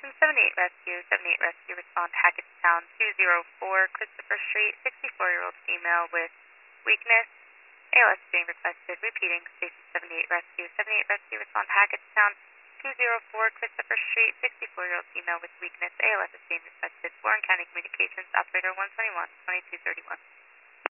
Station 78 Rescue, 78 Rescue, respond Hackettstown 204 Christopher Street, 64-year-old female with weakness. ALS is being requested. Repeating, Station 78 Rescue, 78 Rescue, respond Hackettstown 204 Christopher Street, 64-year-old female with weakness. ALS is being requested. Warren County Communications, Operator 121, 2231.